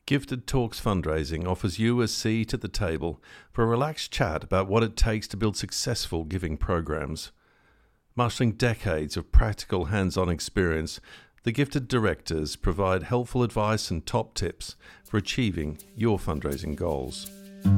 Gifted Talks Fundraising offers you a seat at the table for a relaxed chat about what it takes to build successful giving programs. Marshalling decades of practical hands-on experience, the Gifted Directors provide helpful advice and top tips for achieving your fundraising goals.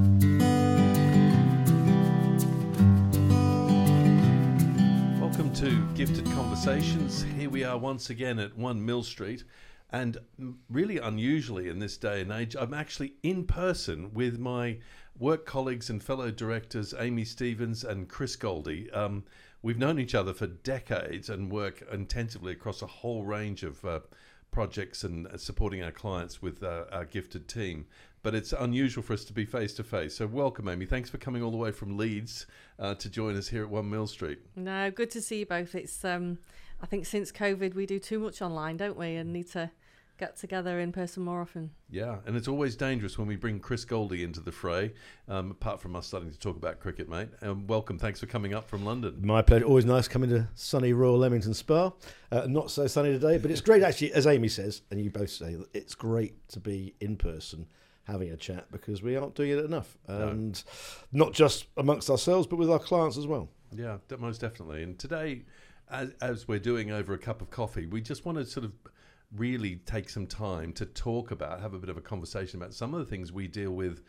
Welcome to Gifted Conversations. Here we are once again at 1 Mill Street. And really unusually in this day and age, I'm actually in person with my work colleagues and fellow directors, Amy Stevens and Chris Goldie. We've known each other for decades and work intensively across a whole range of projects and supporting our clients with our gifted team. But it's unusual for us to be face to face. So welcome, Amy. Thanks for coming all the way from Leeds to join us here at 1 Mill Street. No, good to see you both. It's I think since COVID we do too much online, don't we? And need to get together in person more often. Yeah, and it's always dangerous when we bring Chris Goldie into the fray, apart from us starting to talk about cricket, mate. Welcome, thanks for coming up from London. My pleasure. Always nice coming to sunny Royal Leamington Spa. Not so sunny today, but it's great actually, as Amy says, and you both say, it's great to be in person having a chat because we aren't doing it enough. And not just amongst ourselves, but with our clients as well. Yeah, most definitely. And today, as we're doing over a cup of coffee, we just want to sort of really take some time to talk about, have a bit of a conversation about some of the things we deal with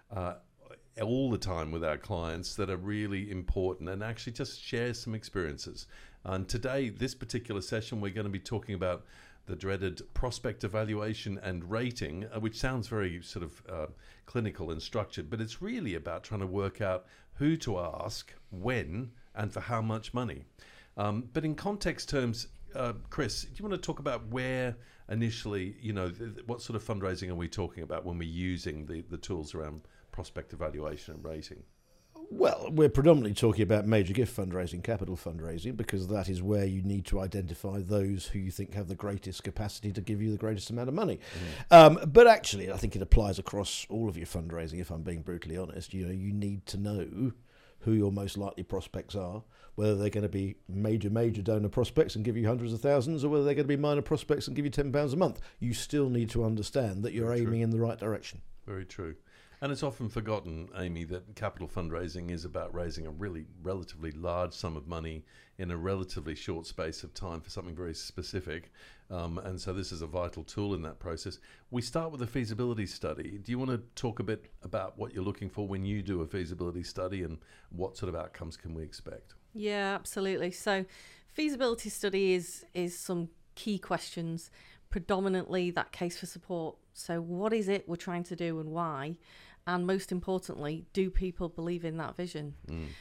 all the time with our clients that are really important, and actually just share some experiences. And today, this particular session, we're going to be talking about the dreaded prospect evaluation and rating, which sounds very sort of clinical and structured, but it's really about trying to work out who to ask, when, and for how much money. But in context terms, Chris, do you want to talk about where initially, what sort of fundraising are we talking about when we're using the tools around prospect evaluation and rating? Well, we're predominantly talking about major gift fundraising, capital fundraising, because that is where you need to identify those who you think have the greatest capacity to give you the greatest amount of money. But actually, I think it applies across all of your fundraising, if I'm being brutally honest. You need to know who your most likely prospects are, whether they're going to be major donor prospects and give you hundreds of thousands, or whether they're going to be minor prospects and give you £10 a month. You still need to understand that you're aiming in the right direction. Very true. And it's often forgotten, Amy, that capital fundraising is about raising a really relatively large sum of money in a relatively short space of time for something very specific. And so this is a vital tool in that process. We start with a feasibility study. Do you want to talk a bit about what you're looking for when you do a feasibility study and what sort of outcomes can we expect? Yeah, absolutely. So feasibility study is some key questions, predominantly that case for support. So what is it we're trying to do and why? And most importantly, do people believe in that vision?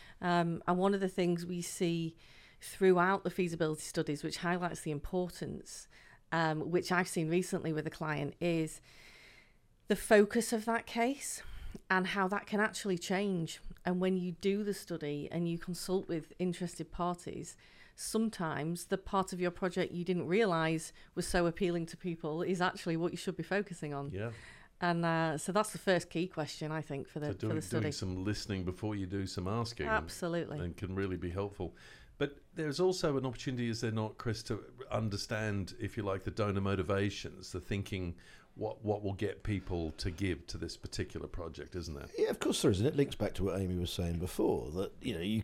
And one of the things we see throughout the feasibility studies, which highlights the importance, which I've seen recently with a client, is the focus of that case and how that can actually change. And when you do the study and you consult with interested parties, sometimes the part of your project you didn't realise was so appealing to people is actually what you should be focusing on. Yeah. And so that's the first key question, I think, for the study. Doing some listening before you do some asking. Absolutely. And can really be helpful. But there's also an opportunity, is there not, Chris, to understand, if you like, the donor motivations, the thinking, what will get people to give to this particular project, isn't there? Yeah, of course there is, and it links back to what Amy was saying before, that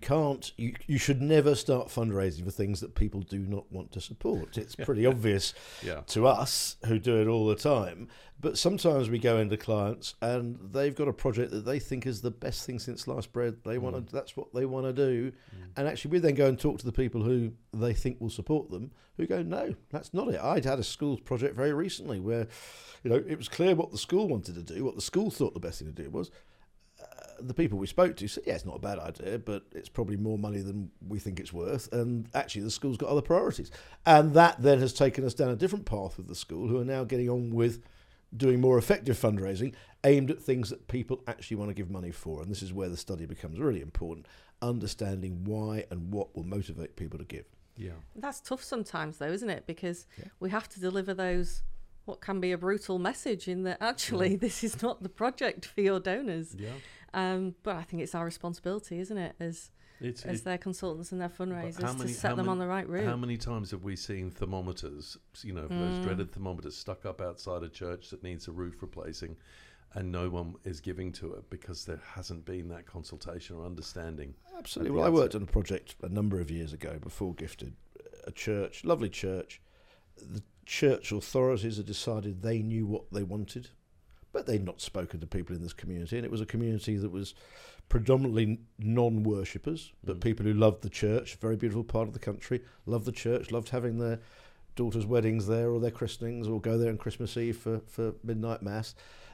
you should never start fundraising for things that people do not want to support. It's pretty obvious to us who do it all the time, but sometimes we go into clients and they've got a project that they think is the best thing since sliced bread. That's what they want to do, and actually we then go and talk to the people who they think will support them, who go, no, that's not it. I'd had a school's project very recently where it was clear what the school wanted to do, what the school thought the best thing to do was. The people we spoke to said, yeah, it's not a bad idea, but it's probably more money than we think it's worth. And actually, the school's got other priorities. And that then has taken us down a different path with the school, who are now getting on with doing more effective fundraising aimed at things that people actually want to give money for. And this is where the study becomes really important, understanding why and what will motivate people to give. Yeah. That's tough sometimes, though, isn't it? Because we have to deliver those, what can be a brutal message in that actually this is not the project for your donors. Yeah. But I think it's our responsibility, isn't it, as as their consultants and their fundraisers to set them on the right route. How many times have we seen thermometers, those dreaded thermometers stuck up outside a church that needs a roof replacing, and no one is giving to it because there hasn't been that consultation or understanding? Absolutely. Well, I worked on a project a number of years ago before Gifted, a church, lovely church. The church authorities had decided they knew what they wanted, but they'd not spoken to people in this community, and it was a community that was predominantly non-worshippers, but people who loved the church, very beautiful part of the country, loved the church, loved having their daughters' weddings there or their christenings, or go there on Christmas Eve for midnight mass.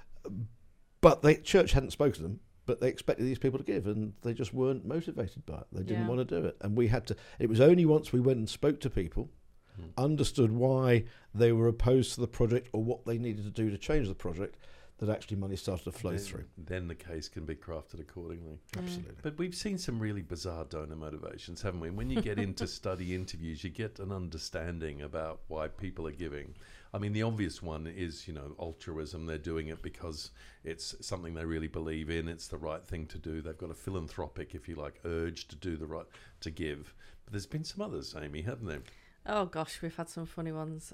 But the church hadn't spoken to them, but they expected these people to give, and they just weren't motivated by it. They didn't want to do it. And we had to, it was only once we went and spoke to people, understood why they were opposed to the project or what they needed to do to change the project, that actually money started to flow through. Then the case can be crafted accordingly. Absolutely. But we've seen some really bizarre donor motivations, haven't we? And when you get into study interviews, you get an understanding about why people are giving. I mean, the obvious one is, altruism. They're doing it because it's something they really believe in. It's the right thing to do. They've got a philanthropic, if you like, urge to do to give. But there's been some others, Amy, haven't there? Oh gosh, we've had some funny ones.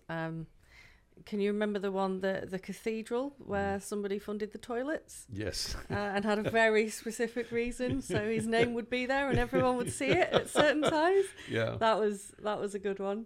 Can you remember the one, the cathedral, where somebody funded the toilets? Yes. And had a very specific reason, so his name would be there and everyone would see it at certain times. Yeah. That was a good one.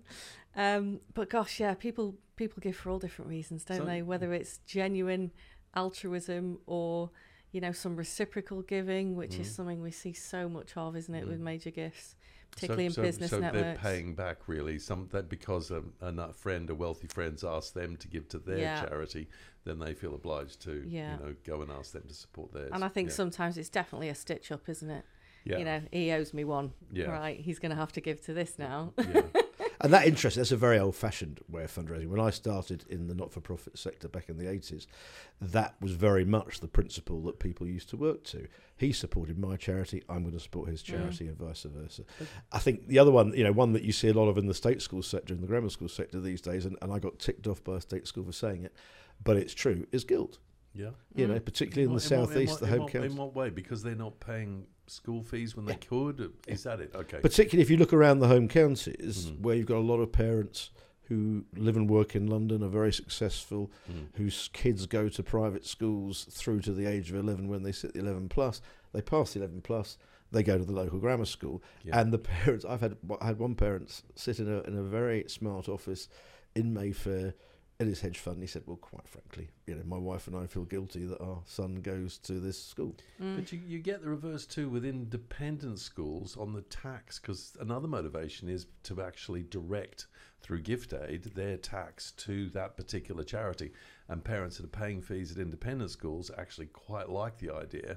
But gosh, yeah, people give for all different reasons, don't they? Whether it's genuine altruism or, some reciprocal giving, which is something we see so much of, isn't it, with major gifts, particularly in business networks. So they're paying back, really, because a wealthy friend's asked them to give to their charity, then they feel obliged to, go and ask them to support theirs. And I think sometimes it's definitely a stitch up, isn't it? Yeah. He owes me one, right? He's going to have to give to this now. Yeah. And that's a very old-fashioned way of fundraising. When I started in the not-for-profit sector back in the 80s, that was very much the principle that people used to work to. He supported my charity, I'm going to support his charity, and vice versa. I think the other one, one that you see a lot of in the state school sector, in the grammar school sector these days, and I got ticked off by a state school for saying it, but it's true, is guilt. Yeah. Particularly in the southeast, the home counties. In what way? Because they're not paying school fees when they could? Is that it? Okay. Particularly if you look around the home counties, where you've got a lot of parents who live and work in London, are very successful, whose kids go to private schools through to the age of 11 when they sit the 11 plus. They pass the 11 plus, they go to the local grammar school. Yeah. And the parents, I had one parent sit in a very smart office in Mayfair in his hedge fund. He said, well, quite frankly, my wife and I feel guilty that our son goes to this school. But you get the reverse too with independent schools on the tax, because another motivation is to actually direct through gift aid their tax to that particular charity. And parents that are paying fees at independent schools actually quite like the idea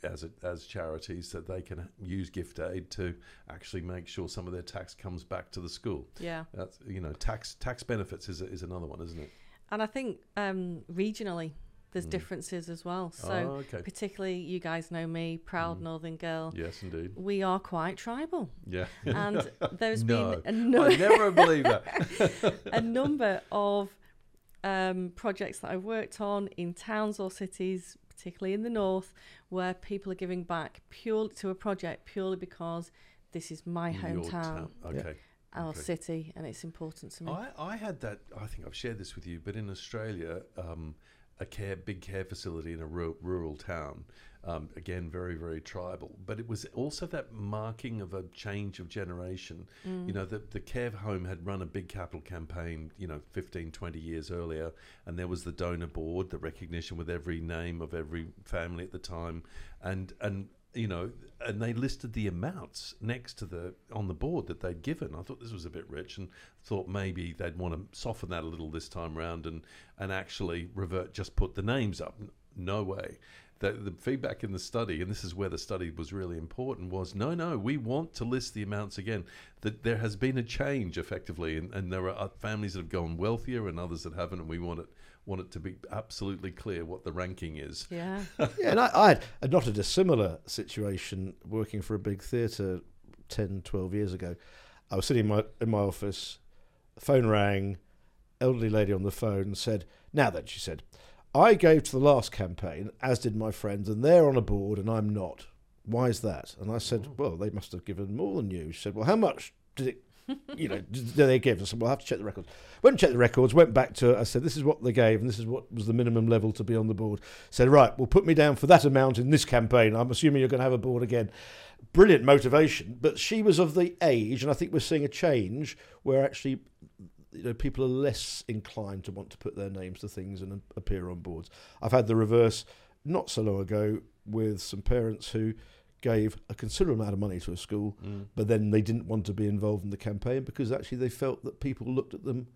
as charities that they can use gift aid to actually make sure some of their tax comes back to the school. Yeah, that's tax benefits is another one, isn't it? And I think regionally there's differences as well. So particularly, you guys know me, proud Northern girl. Yes, indeed. We are quite tribal. Yeah. And there's been I never believe that. a number of projects that I've worked on in towns or cities, particularly in the north, where people are giving back purely to a project purely because this is my hometown. Our city, and it's important to me. I had that, I think I've shared this with you, but in Australia, a big care facility in a rural town, again, very, very tribal. But it was also that marking of a change of generation. The care home had run a big capital campaign, 15, 20 years earlier, and there was the donor board, the recognition with every name of every family at the time, and they listed the amounts next to on the board that they'd given. I thought this was a bit rich, and thought maybe they'd want to soften that a little this time round and actually just put the names up. No way. The feedback in the study, and this is where the study was really important, was no, we want to list the amounts again. That there has been a change effectively, and there are families that have gone wealthier and others that haven't, and we want it to be absolutely clear what the ranking is. Yeah. And I had not a dissimilar situation working for a big theatre 10, 12 years ago. I was sitting in my office, the phone rang, elderly lady on the phone said, now then, she said, I gave to the last campaign, as did my friends, and they're on a board and I'm not. Why is that? And I said, well, they must have given more than you. She said, well, how much did it, did they give? I said, well, I have to check the records. Went and checked the records, went back to it. I said, this is what they gave, and this is what was the minimum level to be on the board. Said, right, well, put me down for that amount in this campaign. I'm assuming you're going to have a board again. Brilliant motivation. But she was of the age, and I think we're seeing a change where actually people are less inclined to want to put their names to things and appear on boards. I've had the reverse not so long ago with some parents who gave a considerable amount of money to a school, but then they didn't want to be involved in the campaign because actually they felt that people looked at them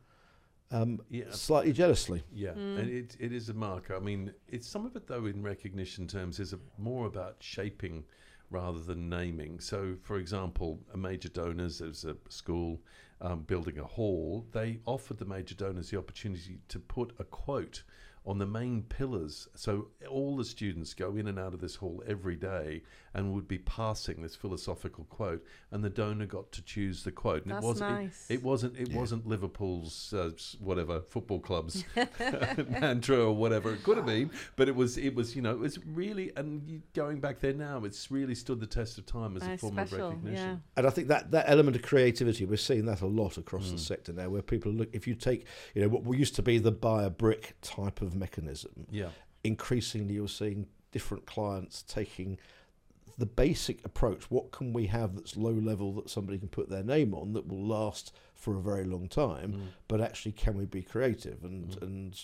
slightly jealously. Yeah, and it is a marker. I mean, it's some of it, though, in recognition terms, is more about shaping rather than naming. So, for example, a major donors, there's a school building a hall, they offered the major donors the opportunity to put a quote on the main pillars. So all the students go in and out of this hall every day and would be passing this philosophical quote, and the donor got to choose the quote. And That's nice. It wasn't Liverpool's whatever football club's mantra or whatever it could have been, but it was really, and going back there now, it's really stood the test of time as a form of recognition. Yeah. And I think that element of creativity, we're seeing that a lot across the sector now, where people look, if you take what used to be the buy a brick type of mechanism, increasingly you're seeing different clients taking the basic approach. What can we have that's low level that somebody can put their name on that will last for a very long time, but actually can we be creative? And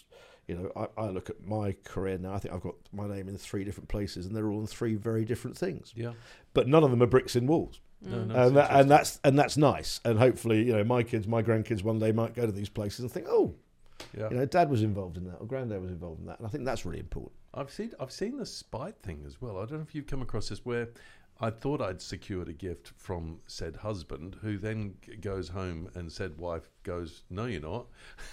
I look at my career now, I think I've got my name in 3 different places and they're all in 3 very different things. Yeah. But none of them are bricks in walls. And that's nice. And hopefully, my kids, my grandkids one day might go to these places and think, Dad was involved in that, or Granddad was involved in that, and I think that's really important. I've seen the spite thing as well. I don't know if you've come across this, where I thought I'd secured a gift from said husband, who then goes home and said wife goes, no, you're not.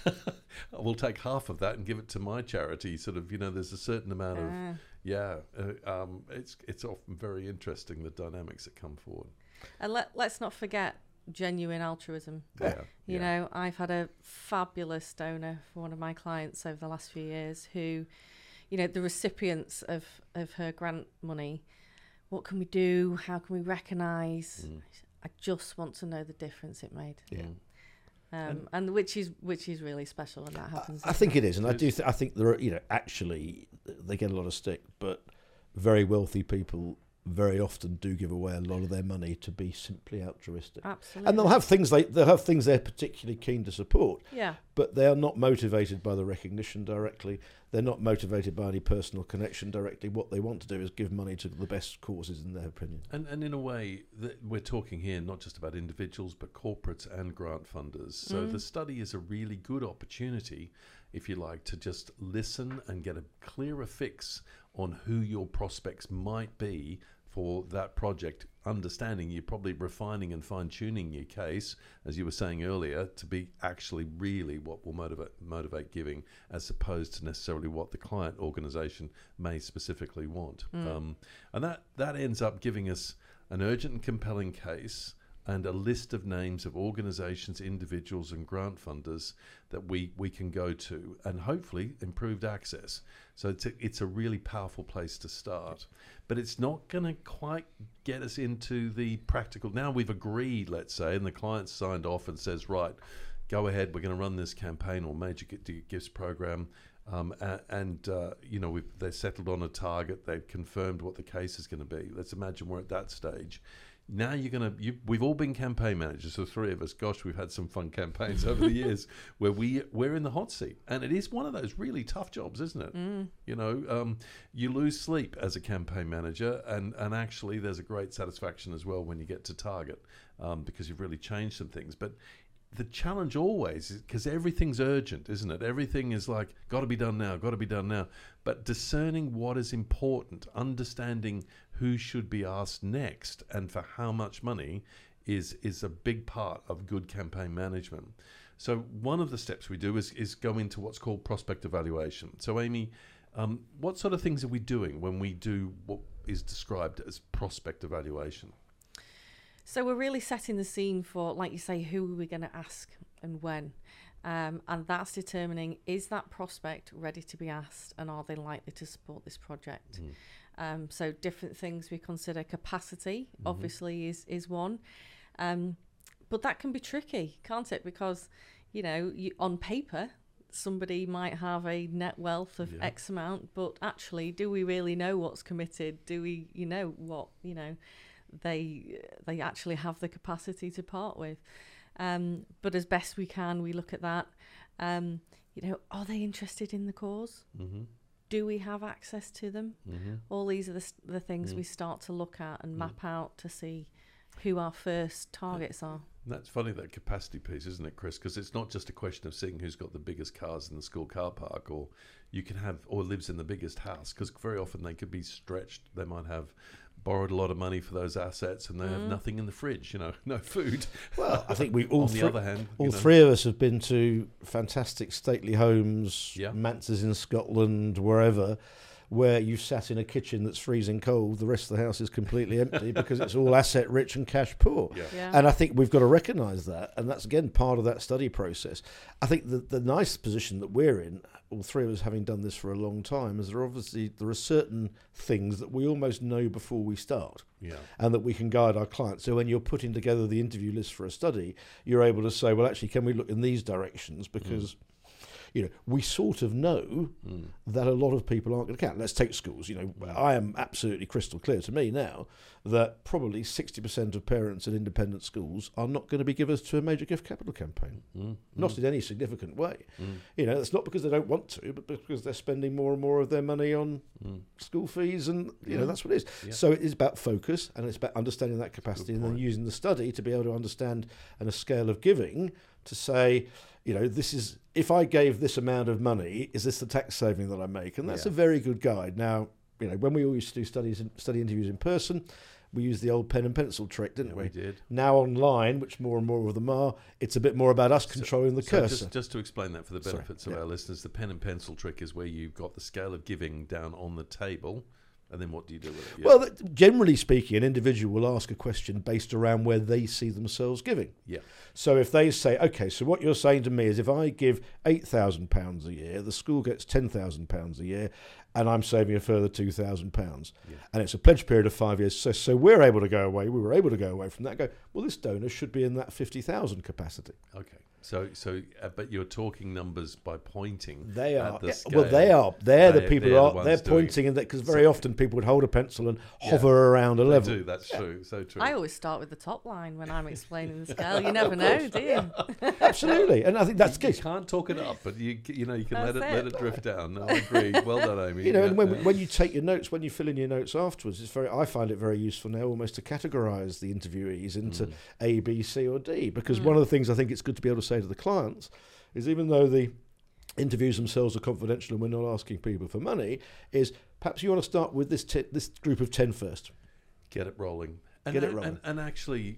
I will take half of that and give it to my charity. Sort of, there's a certain amount of it's often very interesting, the dynamics that come forward. And let's not forget genuine altruism. I've had a fabulous donor for one of my clients over the last few years who, the recipients of her grant money, what can we do? How can we recognise? I just want to know the difference it made. And which is really special when that happens. I think it is, and I do. I think there are, actually, they get a lot of stick, but very wealthy people very often do give away a lot of their money to be simply altruistic. Absolutely. And they'll have things they're particularly keen to support. Yeah. But they are not motivated by the recognition directly. They're not motivated by any personal connection directly. What they want to do is give money to the best causes, in their opinion. And in a way, we're talking here not just about individuals, but corporates and grant funders. So the study is a really good opportunity, if you like, to just listen and get a clearer fix on who your prospects might be for that project, understanding you're probably refining and fine-tuning your case, as you were saying earlier, to be actually really what will motivate giving, as opposed to necessarily what the client organisation may specifically want. And that ends up giving us an urgent and compelling case and a list of names of organisations, individuals and grant funders that we can go to, and hopefully improved access. So it's a really powerful place to start. But it's not going to quite get us into the practical. Now we've agreed, let's say, and the client signed off and says, right, go ahead, we're going to run this campaign or major gifts program. They're settled on a target. They've confirmed what the case is going to be. Let's imagine we're at that stage. Now we've all been campaign managers, the 3 of us. Gosh, we've had some fun campaigns over the years where we're in the hot seat, and it is one of those really tough jobs, isn't it? You lose sleep as a campaign manager, and actually there's a great satisfaction as well when you get to target, because you've really changed some things. But the challenge always is, because everything's urgent, isn't it? Everything is like, got to be done now. But discerning what is important, understanding who should be asked next and for how much money is a big part of good campaign management. So one of the steps we do is go into what's called prospect evaluation. So Amy, what sort of things are we doing when we do what is described as prospect evaluation? So we're really setting the scene for, like you say, who are we going to ask and when? And that's determining, is that prospect ready to be asked, and are they likely to support this project? So different things we consider. Capacity, obviously, is one. But that can be tricky, can't it? Because, on paper, somebody might have a net wealth of X amount, but actually, do we really know what's committed? Do we, what, they actually have the capacity to part with? But as best we can, we look at that. Are they interested in the cause? Do we have access to them? All these are the things we start to look at and map out to see who our first targets are. That's funny, that capacity piece, isn't it, Chris? Because it's not just a question of seeing who's got the biggest cars in the school car park, or lives in the biggest house, because very often they could be stretched. They might have borrowed a lot of money for those assets, and they have nothing in the fridge, no food. Well, I think we on the other hand, all three of us have been to fantastic stately homes, Yeah. manses in Scotland, wherever, where you sat in a kitchen that's freezing cold, the rest of the house is completely empty because it's all asset rich and cash poor. Yeah. And I think we've got to recognise that, and that's again part of that study process. I think the nice position that we're in, all three of us having done this for a long time, is there are certain things that we almost know before we start. Yeah. And that we can guide our clients. So when you're putting together the interview list for a study, you're able to say, well, actually, can we look in these directions? Because we sort of know that a lot of people aren't going to count. Let's take schools. I am absolutely crystal clear to me now that probably 60% of parents in independent schools are not going to be givers to a major gift capital campaign. Not in any significant way. That's not because they don't want to, but because they're spending more and more of their money on school fees, and that's what it is. Yeah. So it is about focus, and it's about understanding that capacity, and then using the study to be able to understand a scale of giving to say, this is, if I gave this amount of money, is this the tax saving that I make? And that's a very good guide. Now, when we used to do study interviews in person, we used the old pen and pencil trick, didn't we? We did. Now online, which more and more of them are, it's a bit more about us controlling the cursor. Just to explain that for the benefits of our listeners, the pen and pencil trick is where you've got the scale of giving down on the table. And then what do you do with it? Yeah. Well, generally speaking, an individual will ask a question based around where they see themselves giving. Yeah. So if they say, okay, so what you're saying to me is if I give £8,000 a year, the school gets £10,000 a year, and I'm saving a further £2,000. Yeah. And it's a pledge period of 5 years. So we were able to go away from that and go, well, this donor should be in that 50,000 capacity. Okay. But you're talking numbers by pointing. They are. At the scale. Well, they are. They're pointing, because very often people would hold a pencil and hover around a level. They do. That's true. So true. I always start with the top line when I'm explaining the scale. You never know, do you? Absolutely, and I think that's good. You can't talk it up, but you can let it drift down. No, I agree. Well done, Amy. And when you take your notes, when you fill in your notes afterwards, I find it very useful now almost to categorise the interviewees into A, B, C, or D, because one of the things I think it's good to be able to say to the clients is, even though the interviews themselves are confidential and we're not asking people for money, is perhaps you want to start with this group of 10 first. Get it rolling. And actually,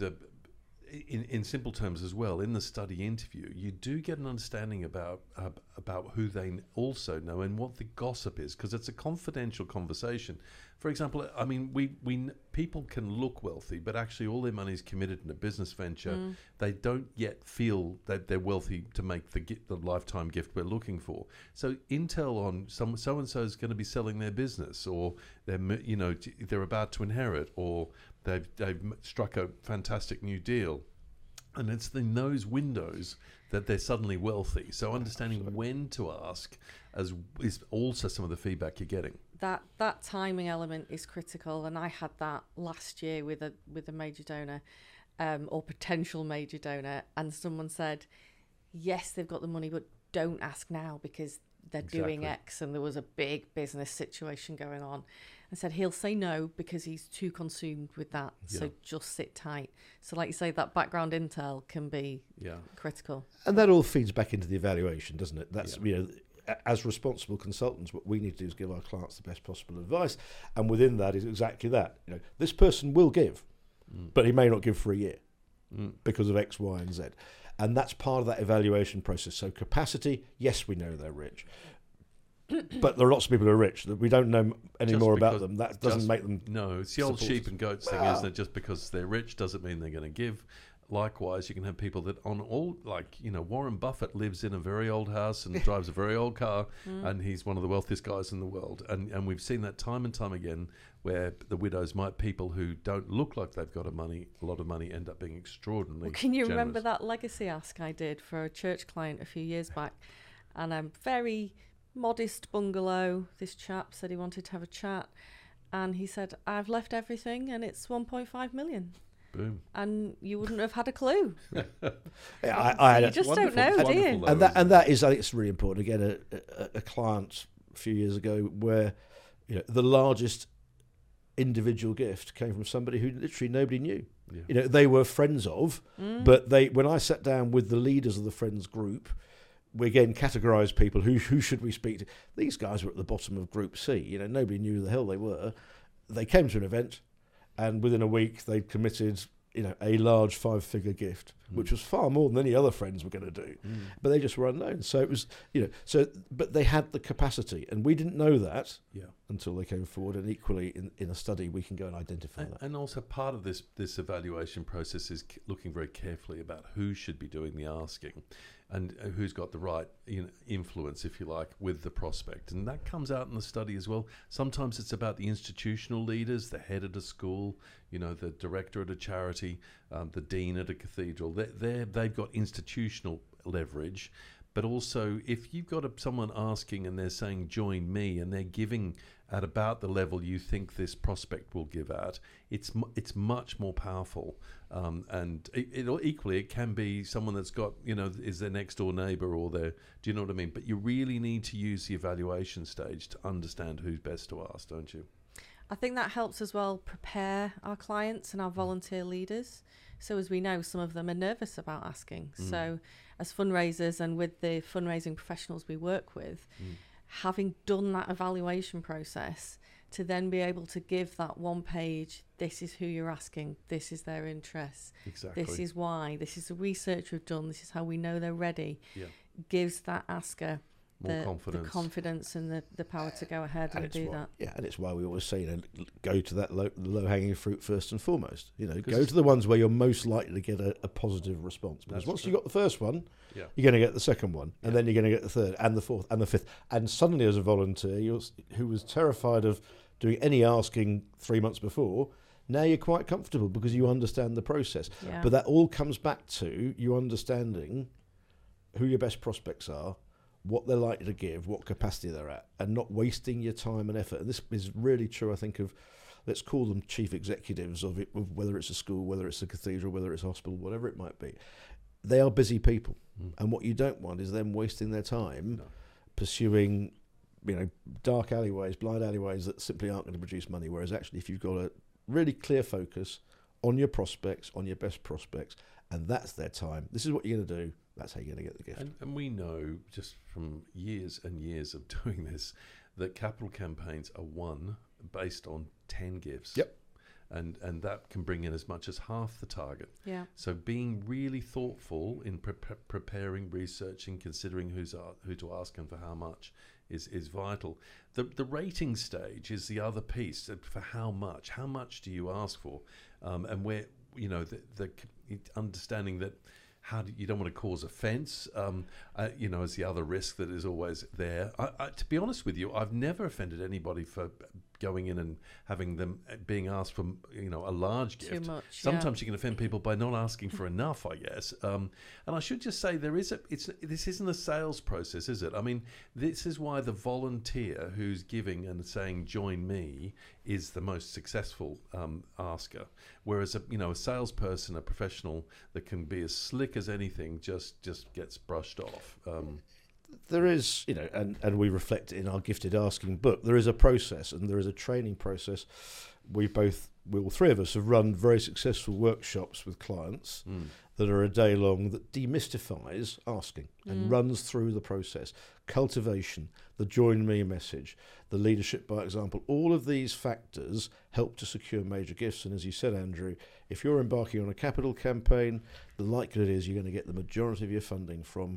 in simple terms as well, in the study interview, you do get an understanding about who they also know and what the gossip is, because it's a confidential conversation. For example, I mean, people can look wealthy, but actually all their money is committed in a business venture. They don't yet feel that they're wealthy to make the lifetime gift we're looking for. So intel on so and so is going to be selling their business, or they're about to inherit, or they've struck a fantastic new deal. And it's in those windows that they're suddenly wealthy. So understanding when to ask is also some of the feedback you're getting. That timing element is critical, and I had that last year with a major donor, or potential major donor, and someone said, yes, they've got the money, but don't ask now because they're doing X, and there was a big business situation going on. I said, he'll say no because he's too consumed with that. Yeah. So just sit tight. So like you say, that background intel can be critical. And that all feeds back into the evaluation, doesn't it? That's, as responsible consultants, what we need to do is give our clients the best possible advice. And within that is exactly that. This person will give, but he may not give for a year because of X, Y, and Z. And that's part of that evaluation process. So capacity, yes, we know they're rich. But there are lots of people who are rich that we don't know any more about them. That doesn't make them. No, it's the old sheep and goats thing, isn't it? Just because they're rich doesn't mean they're going to give. likewise, you can have people that on all, like, Warren Buffett lives in a very old house and drives a very old car, and he's one of the wealthiest guys in the world. And we've seen that time and time again, where the widows people who don't look like they've got a lot of money end up being extraordinarily Can you generous. remember that legacy ask I did for a church client a few years back? And I'm very modest bungalow. This chap said he wanted to have a chat, and he said, I've left everything and it's 1.5 million. Boom. And you wouldn't have had a clue. I you just don't know, do you? And that is, I think it's really important. Again, a client a few years ago where the largest individual gift came from somebody who literally nobody knew. Yeah. They were friends of, but when I sat down with the leaders of the friends group, we again categorised people who should we speak to. These guys were at the bottom of Group C. Nobody knew who the hell they were. They came to an event, and within a week they committed a large 5-figure gift, which was far more than any other friends were going to do. But they just were unknown. So it was, but they had the capacity, and we didn't know that until they came forward. And equally, in a study, we can go and identify that. And also part of this evaluation process is looking very carefully about who should be doing the asking, and who's got the right influence, if you like, with the prospect. And that comes out in the study as well. Sometimes it's about the institutional leaders, the head at a school, the director at a charity, the dean at a cathedral. They've got institutional leverage. But also, if you've got someone asking and they're saying, join me, and they're giving at about the level you think this prospect will give at, it's much more powerful. And equally, it can be someone that's got, is their next door neighbour or do you know what I mean? But you really need to use the evaluation stage to understand who's best to ask, don't you? I think that helps as well prepare our clients and our volunteer leaders. So as we know, some of them are nervous about asking. So as fundraisers and with the fundraising professionals we work with, having done that evaluation process, to then be able to give that one page, this is who you're asking, this is their interests, this is why, this is the research we've done, this is how we know they're ready, gives that asker the confidence and the power to go ahead and do that. Yeah, and it's why we always say, go to that low-hanging fruit first and foremost. Go to the ones where you're most likely to get a positive response. Because once you've got the first one, you're going to get the second one, and then you're going to get the third and the fourth and the fifth. And suddenly, as a volunteer who was terrified of doing any asking 3 months before, now you're quite comfortable because you understand the process. Yeah. But that all comes back to you understanding who your best prospects are, what they're likely to give, what capacity they're at, and not wasting your time and effort. And this is really true, I think, of, let's call them chief executives of whether it's a school, whether it's a cathedral, whether it's a hospital, whatever it might be. They are busy people. And what you don't want is them wasting their time pursuing, dark alleyways, blind alleyways that simply aren't going to produce money. Whereas actually, if you've got a really clear focus on your prospects, on your best prospects, and that's their time, this is what you're going to do, that's how you're going to get the gift. And we know, just from years and years of doing this, that capital campaigns are won based on 10 gifts. Yep. And that can bring in as much as half the target. Yeah. So being really thoughtful in preparing, researching, considering who to ask and for how much is vital. The rating stage is the other piece for how much. How much do you ask for? And where, the understanding that you don't want to cause offence, as the other risk that is always there. To be honest with you, I've never offended anybody for going in and having them being asked for, a large gift. Too much. Sometimes you can offend people by not asking for enough, I guess. And I should just say this isn't a sales process, is it? I mean, this is why the volunteer who's giving and saying "join me" is the most successful asker. Whereas a salesperson, a professional that can be as slick as anything, just gets brushed off. There is, and we reflect it in our Gifted Asking book, there is a process and there is a training process. We all three of us have run very successful workshops with clients that are a day long that demystifies asking and runs through the process. Cultivation, the join me message, the leadership by example, all of these factors help to secure major gifts. And as you said, Andrew, if you're embarking on a capital campaign, the likelihood is you're going to get the majority of your funding from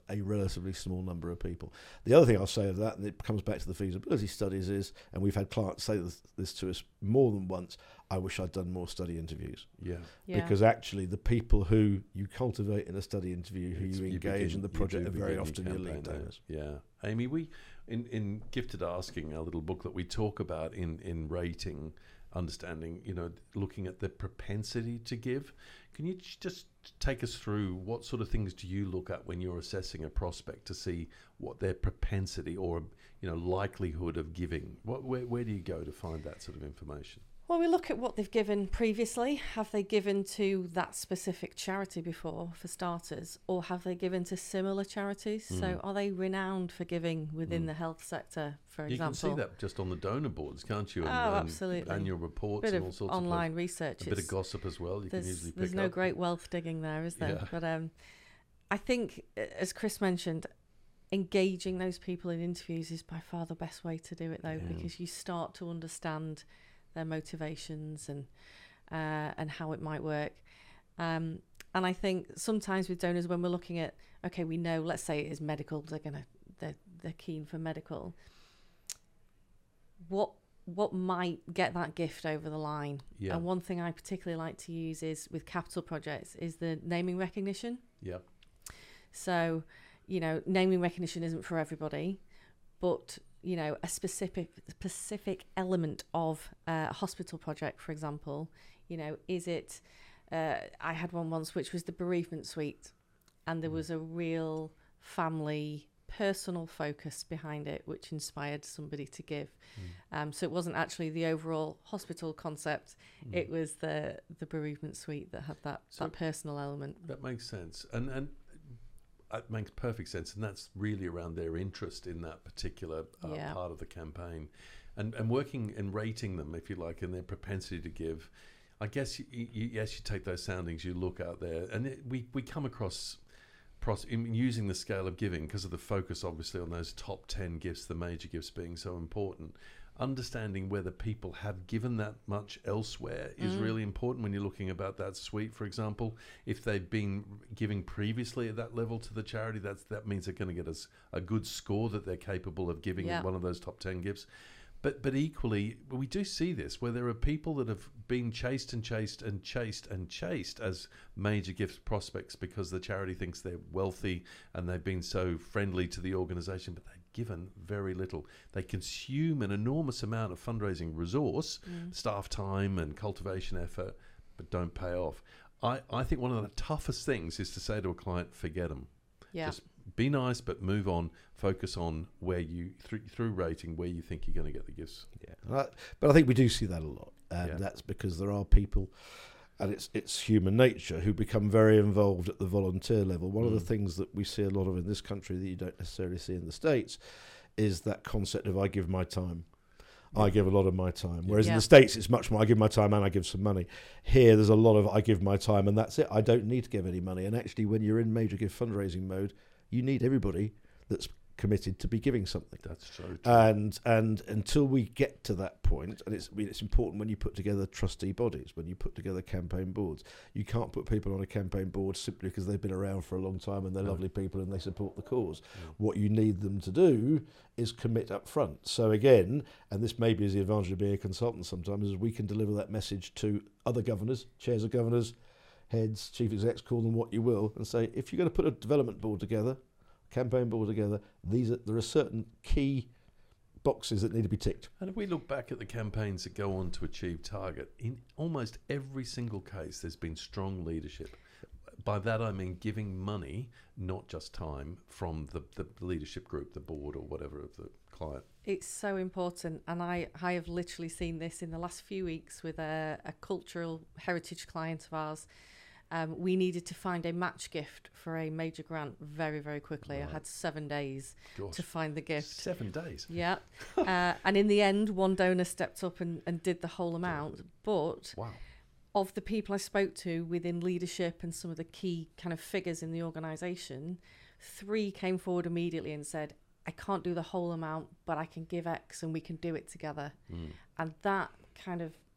a relatively small number of people. The other thing I'll say of that, and it comes back to the feasibility studies, is, and we've had clients say this to us more than once, I wish I'd done more study interviews. Yeah. Because actually the people who you cultivate in a study interview, who you engage in the project, are very often your lead donors. Yeah. Amy, we in Gifted Asking, our little book that we talk about in rating, understanding, looking at the propensity to give. Can you just take us through what sort of things do you look at when you're assessing a prospect to see what their propensity or likelihood of giving? Where do you go to find that sort of information? Well, we look at what they've given previously. Have they given to that specific charity before, for starters, or have they given to similar charities? So are they renowned for giving within the health sector, for example? You can see that just on the donor boards, can't you? Absolutely. Annual reports bit and all of sorts online of research. A bit of gossip as well. There's no great wealth digging there, is there? Yeah. But I think, as Chris mentioned, engaging those people in interviews is by far the best way to do it, though, because you start to understand their motivations and how it might work. And I think sometimes with donors, when we're looking at, okay, we know, let's say it is medical, they're keen for medical. What might get that gift over the line? Yeah. And one thing I particularly like to use is with capital projects is the naming recognition. Yeah. So, naming recognition isn't for everybody, but a specific element of a hospital project, for example, is it, I had one once which was the bereavement suite, and there was a real family, personal focus behind it, which inspired somebody to give. So it wasn't actually the overall hospital concept, it was the bereavement suite that had that personal element. That makes sense. And it makes perfect sense, and that's really around their interest in that particular part of the campaign, and working and rating them, if you like, and their propensity to give. I guess you take those soundings, you look out there, and we come across in using the scale of giving, because of the focus obviously on those top 10 gifts, the major gifts being so important. Understanding whether people have given that much elsewhere is really important when you're looking about that suite, for example. If they've been giving previously at that level to the charity, that means they're going to get us a good score that they're capable of giving one of those top 10 gifts. But equally, we do see this where there are people that have been chased as major gift prospects because the charity thinks they're wealthy and they've been so friendly to the organisation, but they've given very little. They consume an enormous amount of fundraising resource, staff time and cultivation effort, but don't pay off. I think one of the toughest things is to say to a client, forget them. Yeah. Just be nice, but move on. Focus on where you, through rating, where you think you're going to get the gifts. Yeah, but I think we do see that a lot, and that's because there are people, and it's human nature, who become very involved at the volunteer level. One of the things that we see a lot of in this country that you don't necessarily see in the States is that concept of I give my time. I give a lot of my time. Whereas in the States, it's much more, I give my time and I give some money. Here, there's a lot of I give my time and that's it. I don't need to give any money. And actually, when you're in major gift fundraising mode, you need everybody that's committed to be giving something. That's so true. And until we get to that point, and it's important when you put together trustee bodies, when you put together campaign boards, you can't put people on a campaign board simply because they've been around for a long time and they're lovely people and they support the cause. What you need them to do is commit up front. So again, and this maybe is the advantage of being a consultant sometimes, is we can deliver that message to other governors, chairs of governors, heads, chief execs, call them what you will, and say, if you're going to put a development board together, campaign board together, there are certain key boxes that need to be ticked. And if we look back at the campaigns that go on to achieve target, in almost every single case there's been strong leadership. By that I mean giving money, not just time, from the leadership group, the board or whatever of the client. It's so important, and I have literally seen this in the last few weeks with a cultural heritage client of ours. We needed to find a match gift for a major grant very, very quickly. Right. I had 7 days to find the gift. 7 days? Yeah. And in the end, one donor stepped up and did the whole amount. But of the people I spoke to within leadership and some of the key kind of figures in the organisation, 3 came forward immediately and said, I can't do the whole amount, but I can give X and we can do it together. And that kind of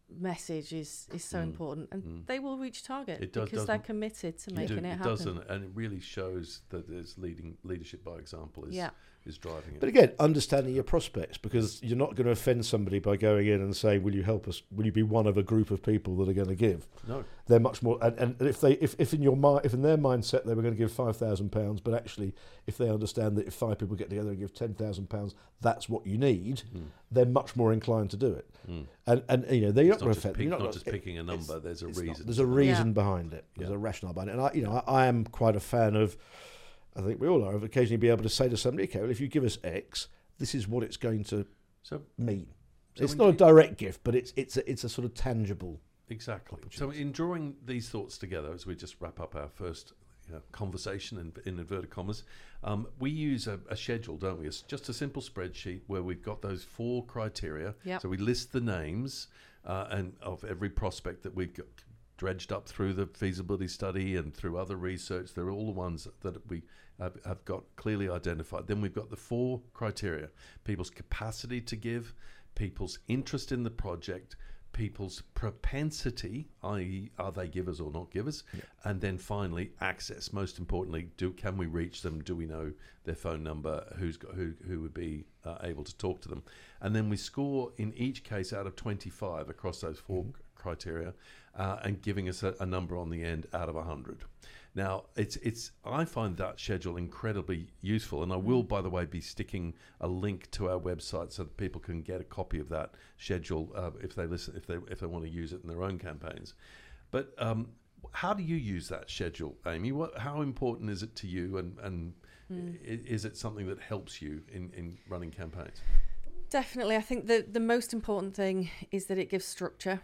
message is so important, and they will reach target because they're committed to making it happen. It doesn't, and it really shows that there's leadership by example is driving it. But again, understanding your prospects, because you're not going to offend somebody by going in and saying, "Will you help us? Will you be one of a group of people that are going to give?" No, they're much more. And if in their mindset they were going to give £5,000, but actually if they understand that if 5 people get together and give £10,000, that's what you need, they're much more inclined to do it. And they're not going to offend. Not just picking a number. There's a reason. There's a reason behind it. There's a rationale behind it. And I am quite a fan of. I think we all are, of occasionally be able to say to somebody, okay, well, if you give us X, this is what it's going to mean. So it's not a direct gift, but it's a sort of tangible. Exactly. So in drawing these thoughts together, as we just wrap up our first conversation in inverted commas, we use a schedule, don't we? It's just a simple spreadsheet where we've got those 4 criteria. Yep. So we list the names and of every prospect that we've got dredged up through the feasibility study and through other research. They're all the ones that we have got clearly identified. Then we've got the 4 criteria: people's capacity to give, people's interest in the project, people's propensity, i.e. are they givers or not givers, and then finally access. Most importantly, can we reach them? Do we know their phone number? Who would be able to talk to them? And then we score in each case out of 25 across those 4 criteria, and giving us a number on the end out of 100. Now, I find that schedule incredibly useful, and I will, by the way, be sticking a link to our website so that people can get a copy of that schedule if they want to use it in their own campaigns. But how do you use that schedule, Amy? How important is it to you, and is it something that helps you in running campaigns? Definitely. I think the most important thing is that it gives structure.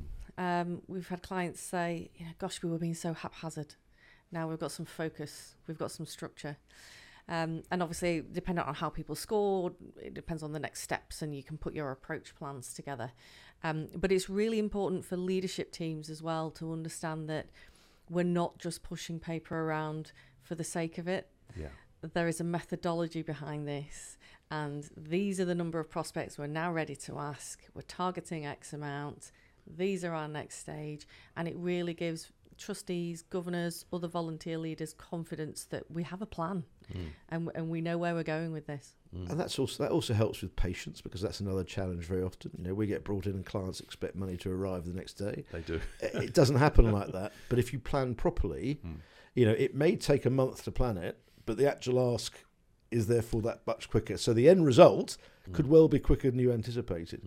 We've had clients say, gosh, we were being so haphazard. Now we've got some focus, we've got some structure. And obviously, depending on how people score, it depends on the next steps, and you can put your approach plans together. But it's really important for leadership teams as well to understand that we're not just pushing paper around for the sake of it. Yeah. There is a methodology behind this, and these are the number of prospects we're now ready to ask. We're targeting X amount. These are our next stage, and it really gives trustees, governors, other volunteer leaders confidence that we have a plan and we know where we're going with this. And that also helps with patience, because that's another challenge very often. We get brought in and clients expect money to arrive the next day. They do. It doesn't happen like that. But if you plan properly, it may take a month to plan it, but the actual ask is therefore that much quicker. So the end result could well be quicker than you anticipated.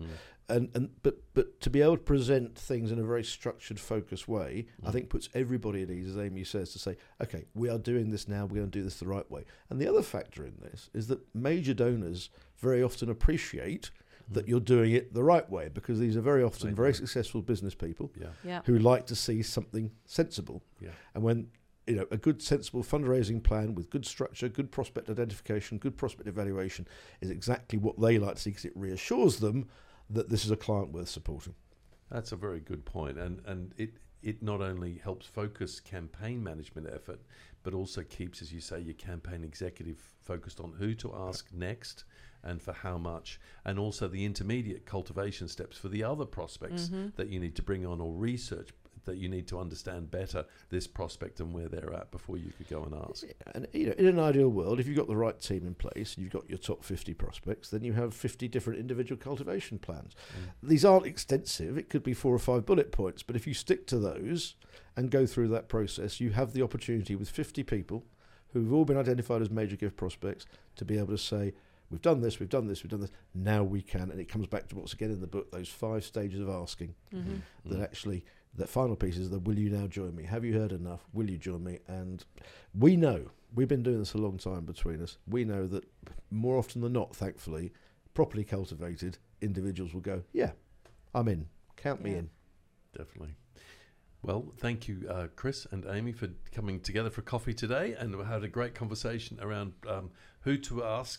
But to be able to present things in a very structured, focused way, I think puts everybody at ease, as Amy says, to say, okay, we are doing this now, we're going to do this the right way. And the other factor in this is that major donors very often appreciate that you're doing it the right way, because these are very often very successful business people who like to see something sensible. Yeah. And when a good, sensible fundraising plan with good structure, good prospect identification, good prospect evaluation is exactly what they like to see, because it reassures them that this is a client worth supporting. That's a very good point. And it not only helps focus campaign management effort, but also keeps, as you say, your campaign executive focused on who to ask next and for how much, and also the intermediate cultivation steps for the other prospects that you need to bring on, or research that you need to understand better this prospect and where they're at before you could go and ask. And in an ideal world, if you've got the right team in place and you've got your top 50 prospects, then you have 50 different individual cultivation plans. These aren't extensive. It could be 4 or 5 bullet points, but if you stick to those and go through that process, you have the opportunity with 50 people who've all been identified as major gift prospects to be able to say, we've done this, we've done this, we've done this, now we can. And it comes back to what's again in the book, those 5 stages of asking, that actually, that final piece is the will you now join me? Have you heard enough? Will you join me? And we know, we've been doing this a long time between us, we know that more often than not, thankfully, properly cultivated individuals will go, yeah, I'm in, count me in. Definitely. Well, thank you, Chris and Amy, for coming together for coffee today, and we had a great conversation around who to ask,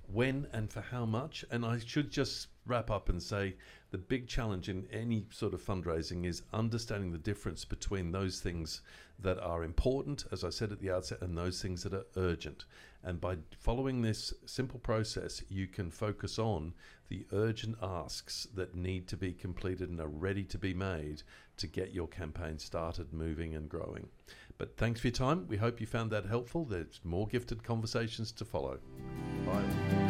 when and for how much. And I should just wrap up and say the big challenge in any sort of fundraising is understanding the difference between those things that are important, as I said at the outset, and those things that are urgent. And by following this simple process, you can focus on the urgent asks that need to be completed and are ready to be made to get your campaign started, moving and growing. But thanks for your time. We hope you found that helpful. There's more Gifted Conversations to follow. Bye.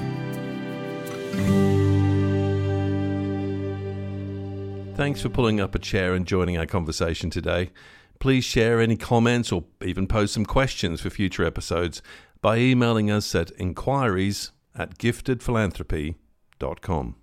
Thanks for pulling up a chair and joining our conversation today. Please share any comments or even pose some questions for future episodes by emailing us at inquiries@giftedphilanthropy.com.